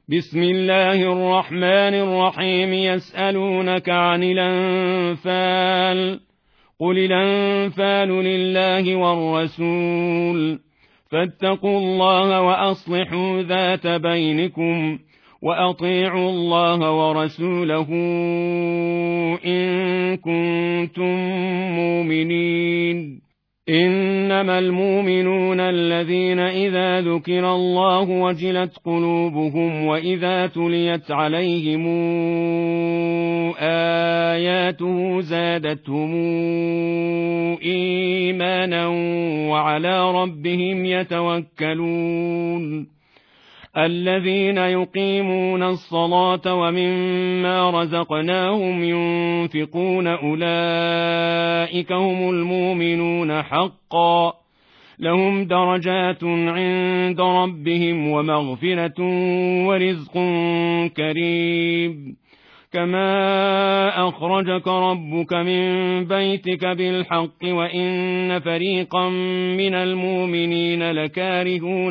بسم الله الرحمن الرحيم. يسألونك عن الأنفال، قل الأنفال لله والرسول، فاتقوا الله وأصلحوا ذات بينكم، وأطيعوا الله ورسوله إن كنتم مؤمنين. إنما المؤمنون الذين إذا ذكر الله وجلت قلوبهم وإذا تليت عليهم آياته زادتهم إيمانا وعلى ربهم يتوكلون. الذين يقيمون الصلاة ومما رزقناهم ينفقون أولئك هم المؤمنون حقا، لهم درجات عند ربهم ومغفرة ورزق كريم. كما أخرجك ربك من بيتك بالحق وإن فريقا من المؤمنين لكارهون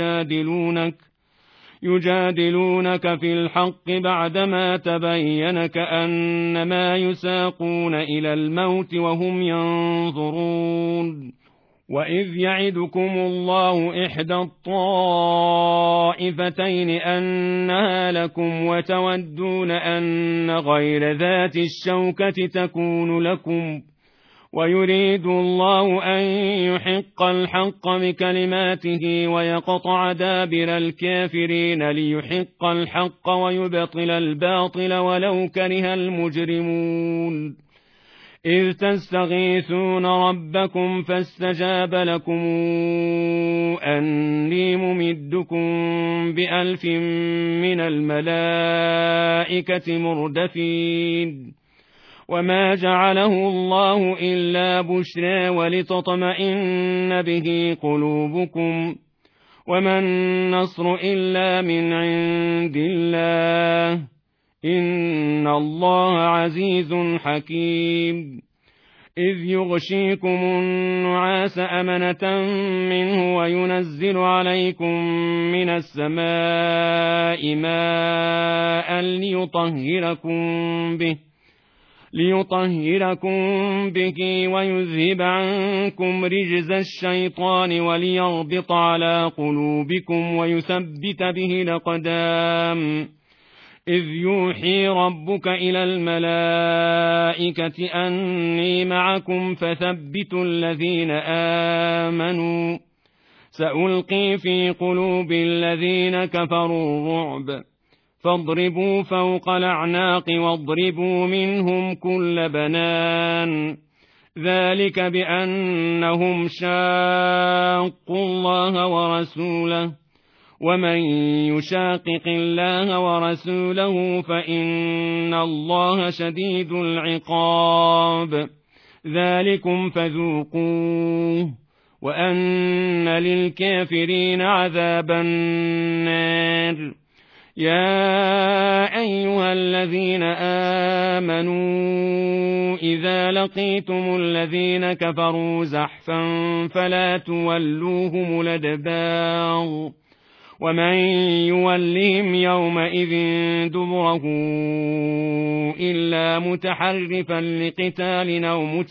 يجادلونك في الحق بعدما تبين كأنما يساقون إلى الموت وهم ينظرون. وإذ يعدكم الله إحدى الطائفتين أنها لكم وتودون أن غير ذات الشوكة تكون لكم، ويريد الله أن يحق الحق بكلماته ويقطع دابر الكافرين ليحق الحق ويبطل الباطل ولو كره المجرمون. إذ تستغيثون ربكم فاستجاب لكم أني ممدكم ب1000 من الملائكة مردفين. وما جعله الله إلا بشرى ولتطمئن به قلوبكم، وما النصر إلا من عند الله، إن الله عزيز حكيم. إذ يغشيكم النعاس أمنة منه وينزل عليكم من السماء ماء ليطهركم به ويذهب عنكم رجز الشيطان وليربط على قلوبكم ويثبت به الأقدام. إذ يوحي ربك إلى الملائكة أني معكم فثبتوا الذين آمنوا، سألقي في قلوب الذين كفروا الرعب، فاضربوا فوق الأعناق واضربوا منهم كل بنان. ذلك بأنهم شاقوا الله ورسوله، ومن يشاقق الله ورسوله فإن الله شديد العقاب. ذلكم فذوقوه وأن للكافرين عذاب النار. يا أيها الذين آمنوا إذا لقيتم الذين كفروا زحفا فلا تولوهم الأدبار، ومن يولهم يومئذ دبره إلا متحرفا لقتال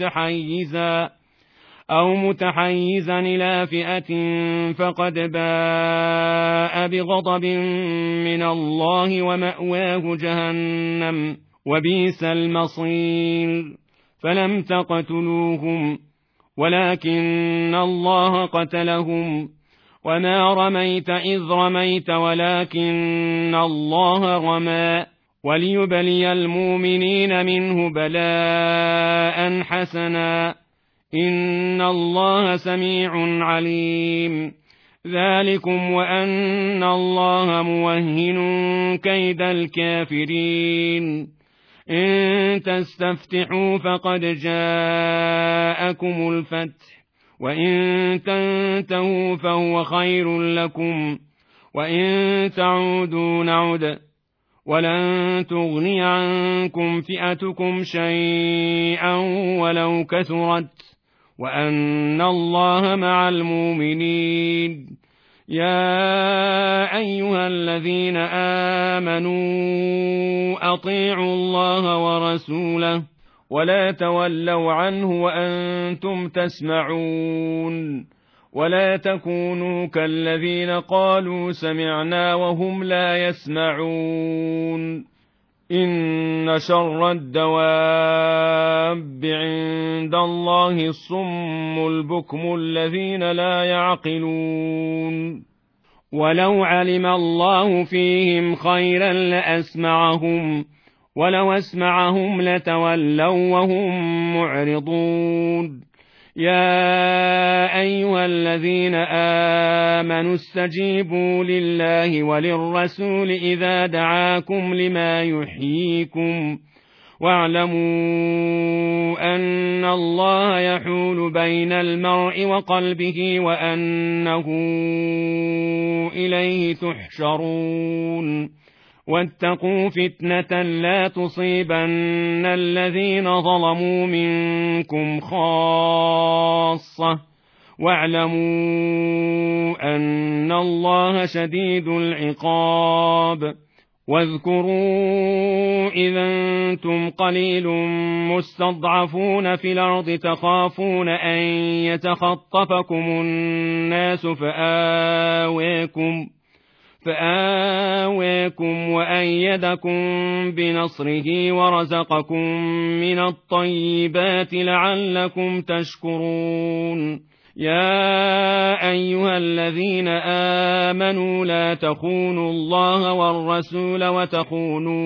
أو متحيزا إلى فئة فقد باء بغضب من الله ومأواه جهنم وبئس المصير. فلم تقتلوهم ولكن الله قتلهم، وما رميت إذ رميت ولكن الله رمى، وليبلي المؤمنين منه بلاء حسنا، إن الله سميع عليم. ذلكم وأن الله موهن كيد الكافرين. إن تستفتحوا فقد جاءكم الفتح، وإن تنتهوا فهو خير لكم، وإن تعودوا نعد، ولن تغني عنكم فئتكم شيئا ولو كثرت، وأن الله مع المؤمنين. يا أيها الذين آمنوا أطيعوا الله ورسوله ولا تولوا عنه وأنتم تسمعون ولا تكونوا كالذين قالوا سمعنا وهم لا يسمعون إن شر الدواب عند الله الصم البكم الذين لا يعقلون ولو علم الله فيهم خيرا لأسمعهم ولو أسمعهم لتولوا وهم معرضون يا أيها الذين آمنوا استجيبوا لله وللرسول إذا دعاكم لما يحييكم واعلموا أن الله يحول بين المرء وقلبه وأنه إليه تحشرون واتقوا فتنة لا تصيبن الذين ظلموا منكم خاصة واعلموا أن الله شديد العقاب واذكروا إذا أنتم قليل مستضعفون في الأرض تخافون أن يتخطفكم الناس فآويكم وأيدكم بنصره ورزقكم من الطيبات لعلكم تشكرون يا أيها الذين آمنوا لا تخونوا الله والرسول وتخونوا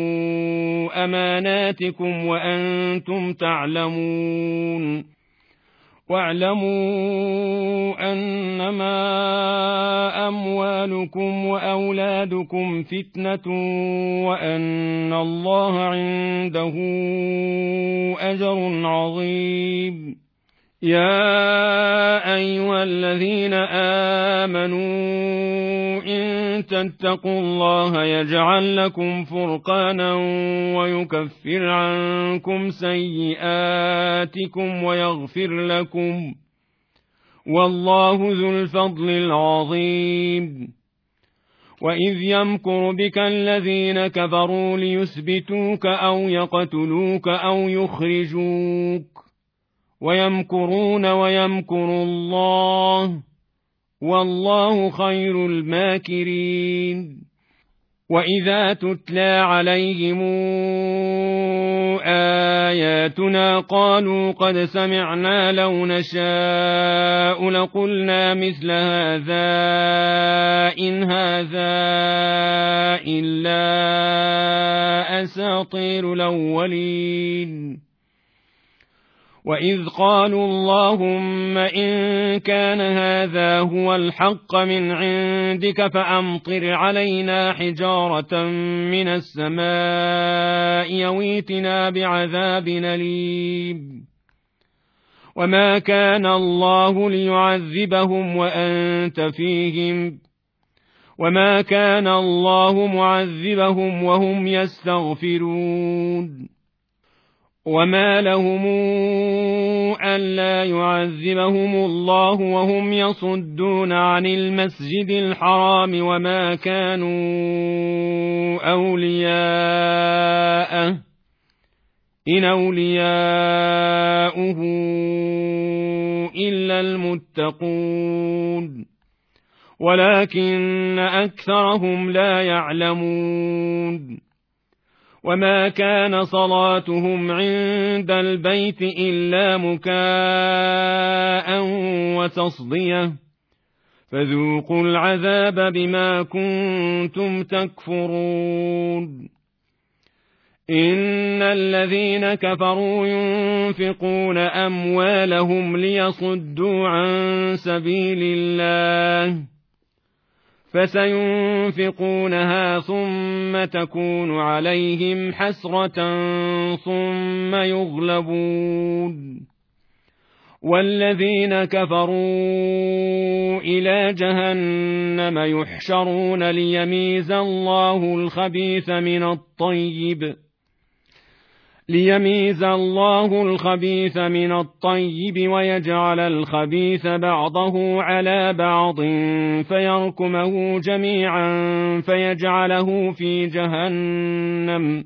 أماناتكم وأنتم تعلمون واعلموا أنما أموالكم وأولادكم فتنة وأن الله عنده أجر عظيم يا أيها الذين آمنوا إن تتقوا الله يجعل لكم فرقانا ويكفر عنكم سيئاتكم ويغفر لكم والله ذو الفضل العظيم وإذ يمكر بك الذين كفروا ليثبتوك أو يقتلوك أو يخرجوك ويمكرون ويمكر الله والله خير الماكرين وإذا تتلى عليهم آياتنا قالوا قد سمعنا لو نشاء لقلنا مثل هذا إن هذا إلا أساطير الأولين وإذ قالوا اللهم إن كان هذا هو الحق من عندك فأمطر علينا حجارة من السماء يويتنا بعذاب أليم وما كان الله ليعذبهم وأنت فيهم وما كان الله معذبهم وهم يستغفرون وما لهم ألا يعذبهم الله وهم يصدون عن المسجد الحرام وما كانوا أولياءه إن أولياؤه إلا المتقون ولكن أكثرهم لا يعلمون وما كان صلاتهم عند البيت إلا مكاء وتصدية فذوقوا العذاب بما كنتم تكفرون إن الذين كفروا ينفقون أموالهم ليصدوا عن سبيل الله فسينفقونها ثم تكون عليهم حسرة ثم يغلبون والذين كفروا إلى جهنم يحشرون ليميز الله الخبيث من الطيب ليميز الله الخبيث من الطيب ويجعل الخبيث بعضه على بعض فيركمه جميعا فيجعله في جهنم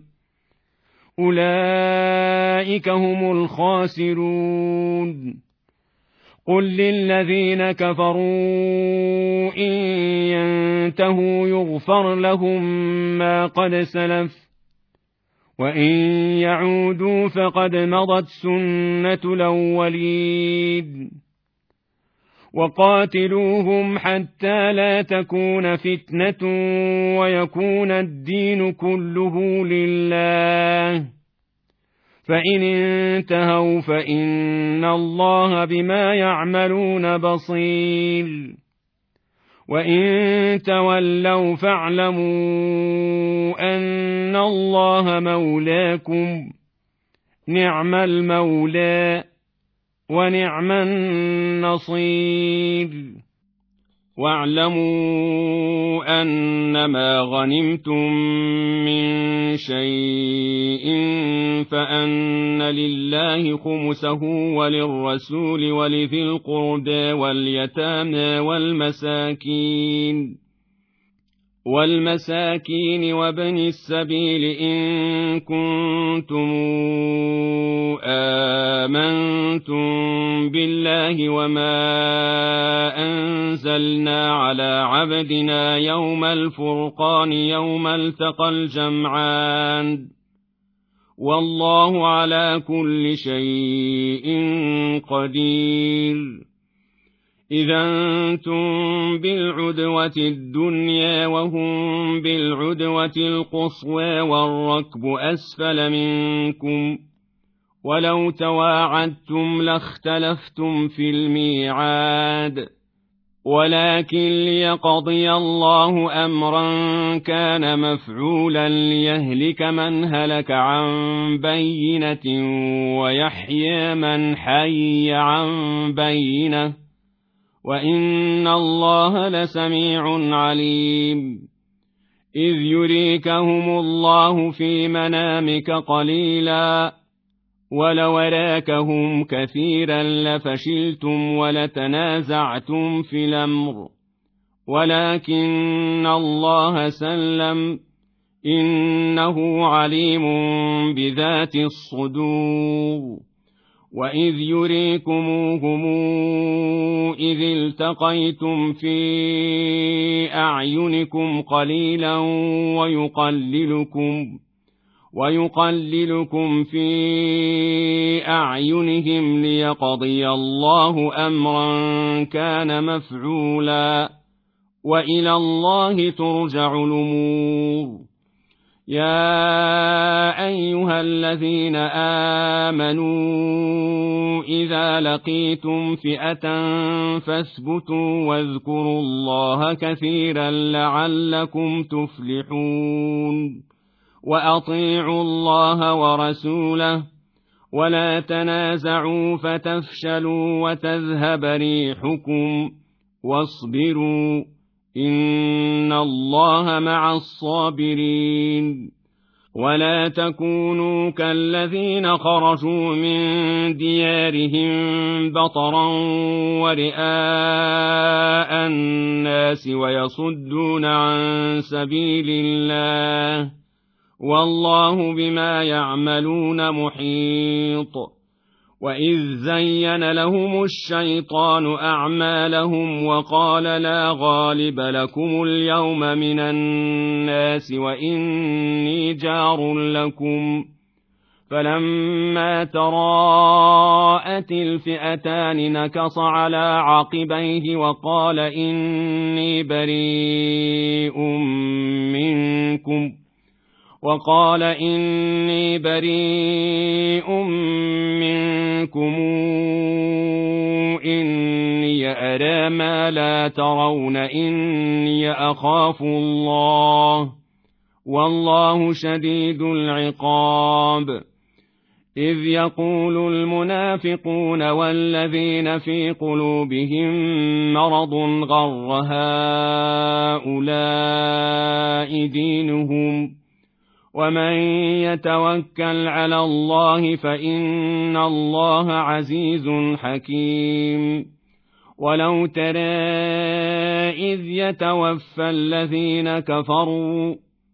أولئك هم الخاسرون قل للذين كفروا إن ينتهوا يغفر لهم ما قد سلف وإن يعودوا فقد مضت سنة الأولين وقاتلوهم حتى لا تكون فتنة ويكون الدين كله لله فإن انتهوا فإن الله بما يعملون بصير وإن تولوا فاعلموا أن الله مولاكم نعم المولى ونعم النصير واعلموا أنما غنمتم من شيء فأن لله خمسه وللرسول ولذي القربى واليتامى والمساكين وابن السبيل إن كنتم آمنتم بالله وما أنزلنا على عبدنا يوم الفرقان يوم التقى الجمعان والله على كل شيء قدير إذا أنتم بالعدوة الدنيا وهم بالعدوة القصوى والركب أسفل منكم ولو تواعدتم لاختلفتم في الميعاد ولكن ليقضي الله أمرا كان مفعولا ليهلك من هلك عن بينة ويحيى من حي عن بينة وإن الله لسميع عليم إذ يريكهم الله في منامك قليلا ولو أراكهم كثيرا لفشلتم ولتنازعتم في الأمر ولكن الله سلم إنه عليم بذات الصدور وإذ يريكموهم إذ التقيتم في أعينكم قليلا ويقللكم في أعينهم ليقضي الله أمرا كان مفعولا وإلى الله ترجع الأمور يا أيها الذين آمنوا إذا لقيتم فئة فاثبتوا واذكروا الله كثيرا لعلكم تفلحون وأطيعوا الله ورسوله ولا تنازعوا فتفشلوا وتذهب ريحكم واصبروا إن الله مع الصابرين ولا تكونوا كالذين خرجوا من ديارهم بطرا ورئاء الناس ويصدون عن سبيل الله والله بما يعملون محيط وإذ زين لهم الشيطان أعمالهم وقال لا غالب لكم اليوم من الناس وإني جار لكم فلما تراءت الفئتان نكص على عقبيه وقال إني بريء منكم إني أرى ما لا ترون إني أخاف الله والله شديد العقاب إذ يقول المنافقون والذين في قلوبهم مرض غر هؤلاء دينهم ومن يتوكل على الله فإن الله عزيز حكيم. ولو ترى إذ يتوفى الذين كفروا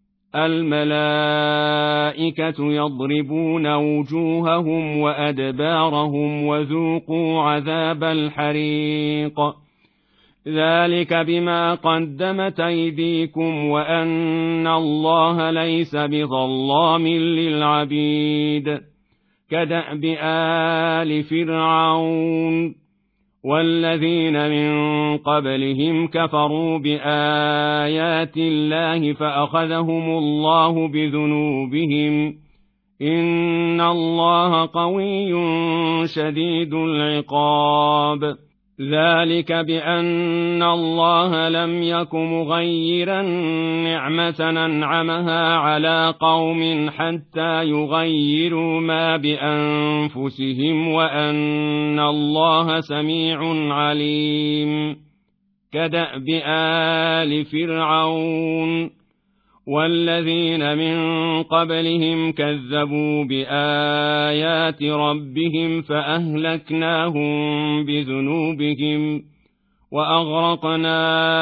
الملائكة يضربون وجوههم وأدبارهم وذوقوا عذاب الحريق ذلك بما قدمت أيديكم وأن الله ليس بظلام للعبيد. كدأب آل فرعون والذين من قبلهم كفروا بآيات الله فأخذهم الله بذنوبهم إن الله قوي شديد العقاب. ذلك بأن الله لم يك مغيرا نعمة أنعمها على قوم حتى يغيروا ما بأنفسهم وأن الله سميع عليم. كدأب آل فرعون والذين من قبلهم كذبوا بآيات ربهم فأهلكناهم بذنوبهم وأغرقنا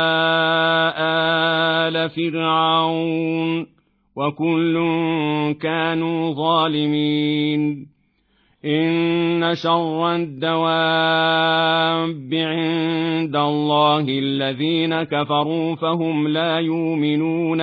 آل فرعون وكل كانوا ظالمين. إن شر الدواب عند الله الذين كفروا فهم لا يؤمنون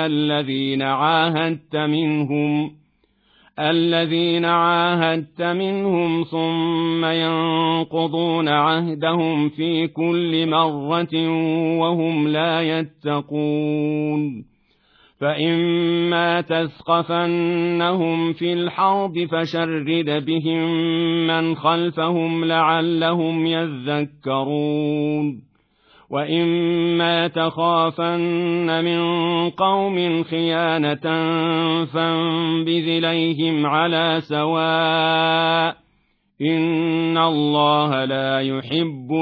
الذين عاهدت منهم ثم ينقضون عهدهم في كل مرة وهم لا يتقون. فإما تثقفنهم في الحرب فشرد بهم من خلفهم لعلهم يذكرون. وإما تخافن من قوم خيانة فانبذ إليهم على سواء إن الله لا يحب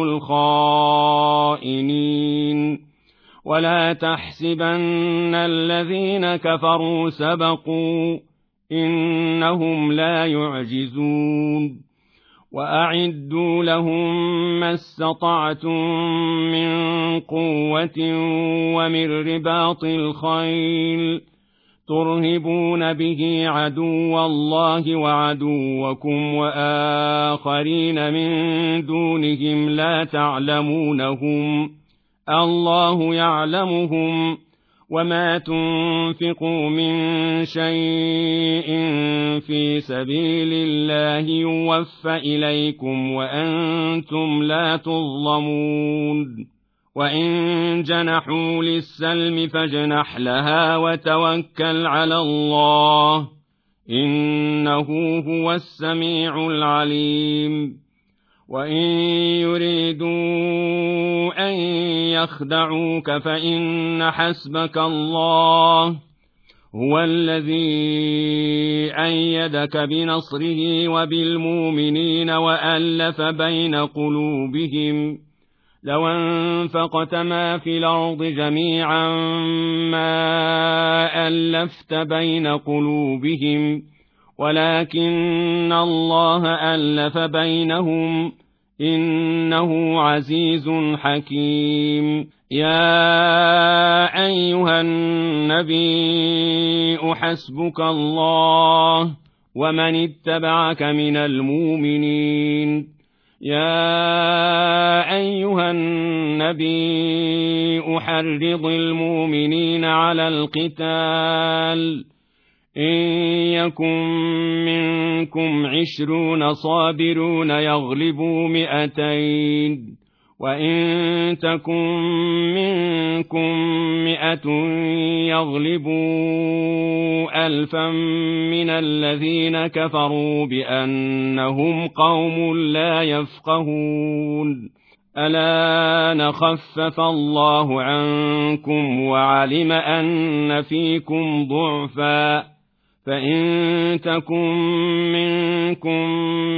الخائنين. ولا تحسبن الذين كفروا سبقوا إنهم لا يعجزون. وأعدوا لهم ما استطعتم من قوة ومن رباط الخيل ترهبون به عدو الله وعدوكم وآخرين من دونهم لا تعلمونهم الله يعلمهم. وما تنفقوا من شيء في سبيل الله يوفى إليكم وأنتم لا تظلمون. وإن جنحوا للسلم فاجنح لها وتوكل على الله إنه هو السميع العليم. وإن يريدوا أن يخدعوك فإن حسبك الله هو الذي أيدك بنصره وبالمؤمنين وألف بين قلوبهم. لو أنفقت ما في الأرض جميعا ما ألفت بين قلوبهم ولكن الله ألف بينهم إنه عزيز حكيم. يا أيها النبي حسبك الله ومن اتبعك من المؤمنين. يا أيها النبي حرض المؤمنين على القتال إن يكن منكم 20 صابرون يغلبوا 200 وإن تكن منكم 100 يغلبوا 1000 من الذين كفروا بأنهم قوم لا يفقهون. الآن خفف الله عنكم وعلم أن فيكم ضعفا فإن تكن منكم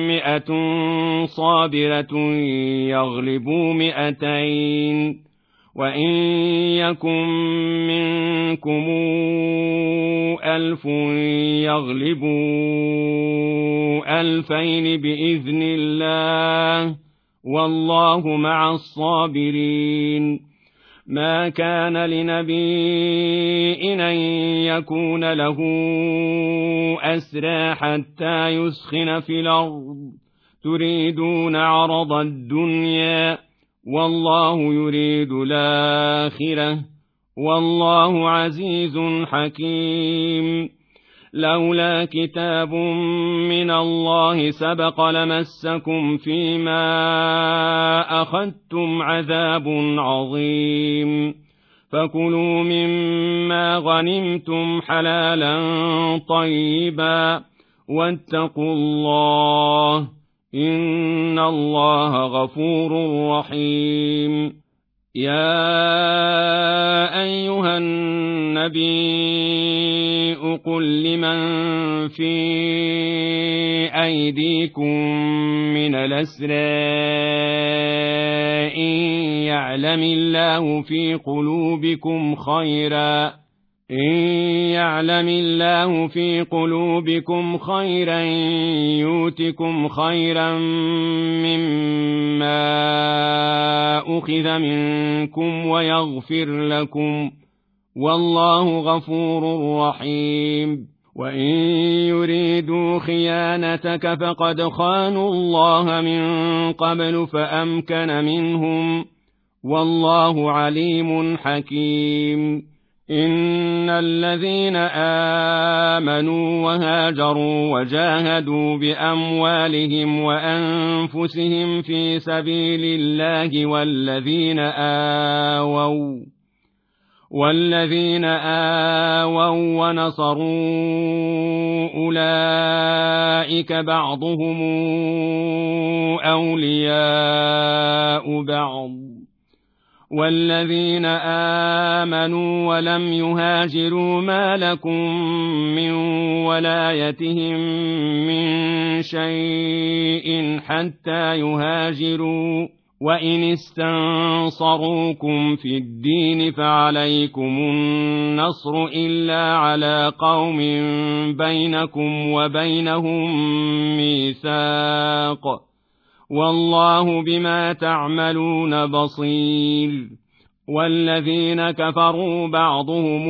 100 صابرة يغلبوا 200 وإن يكن منكم 1000 يغلبوا 2000 بإذن الله والله مع الصابرين. ما كان لنبي أن يكون له أسرى حتى يسخن في الأرض تريدون عرض الدنيا والله يريد الآخرة والله عزيز حكيم. لولا كتاب من الله سبق لمسكم فيما أخذتم عذاب عظيم. فكلوا مما غنمتم حلالا طيبا واتقوا الله إن الله غفور رحيم. يا أيها النبي قل لمن في أيديكم من الأسرى إن يعلم الله في قلوبكم خيرا يؤتكم خيرا مما أخذ منكم ويغفر لكم والله غفور رحيم. وإن يريدوا خيانتك فقد خانوا الله من قبل فأمكن منهم والله عليم حكيم. إن الذين آمنوا وهاجروا وجاهدوا بأموالهم وأنفسهم في سبيل الله والذين آووا ونصروا أولئك بعضهم أولياء بعض. والذين آمنوا ولم يهاجروا ما لكم من ولايتهم من شيء حتى يهاجروا وإن استنصروكم في الدين فعليكم النصر إلا على قوم بينكم وبينهم ميثاق والله بما تعملون بصير. والذين كفروا بعضهم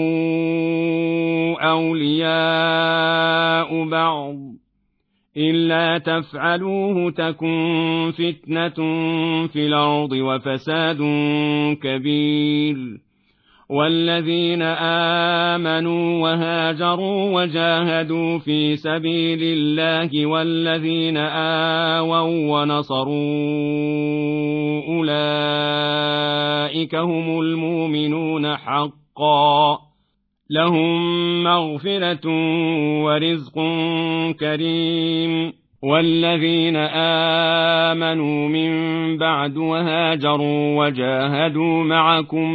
أولياء بعض إلا تفعلوه تكن فتنة في الأرض وفساد كبير. والذين آمنوا وهاجروا وجاهدوا في سبيل الله والذين آووا ونصروا أولئك هم المؤمنون حقا لهم مغفرة ورزق كريم. والذين آمنوا من بعد وهاجروا وجاهدوا معكم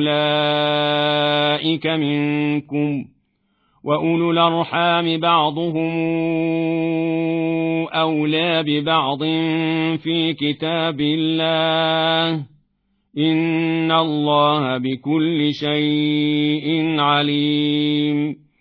فأولئك منكم وأولو الأرحام بعضهم أولى ببعض في كتاب الله إن الله بكل شيء عليم.